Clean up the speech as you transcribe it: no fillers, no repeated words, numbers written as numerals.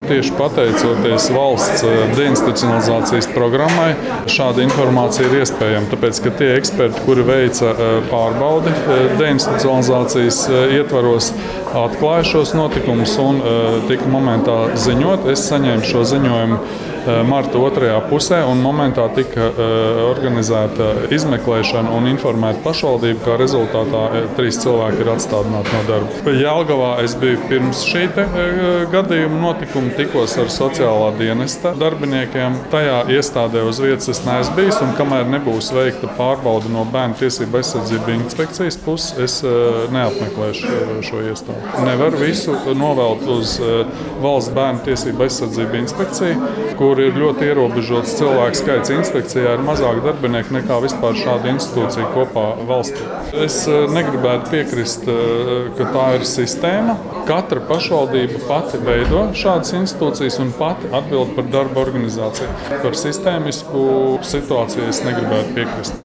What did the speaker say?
tieši pateicoties valsts deinstitucionalizācijas programmai, šāda informācija ir iespējama. Tāpēc, ka tie eksperti, kuri veica pārbaudi deinstitucionalizācijas ietvaros, atklāja šos notikumus un tika momentā ziņot. Es saņēmu šo ziņojumu marta otrajā pusē, un momentā tika organizēta izmeklēšana un informēta pašvaldība, kā rezultātā 3 cilvēki ir atstādināti no darba. Jelgavā es biju pirms šī gadījuma notikuma, tikos ar sociālā dienesta darbiniekiem. Tajā iestādē uz vietas es neesmu bijis, un kamēr nebūs veikta pārbaude no Bērnu tiesību aizsardzības inspekcijas puses, es neapmeklēšu šo iestādi. Nevar visu novelt uz Valsts Bērnu tiesību aizsardzības inspekciju, kur ir ļoti ierobežots cilvēku skaits. Inspekcijā ir mazāk darbinieku nekā vispār šāda institūcija kopā valstī. Es negribētu piekrist, ka tā ir sistēma. Katra pašvaldība pati veido šādas institūcijas un pati atbild par darba organizāciju. Par sistēmisku situāciju es negribētu piekrist.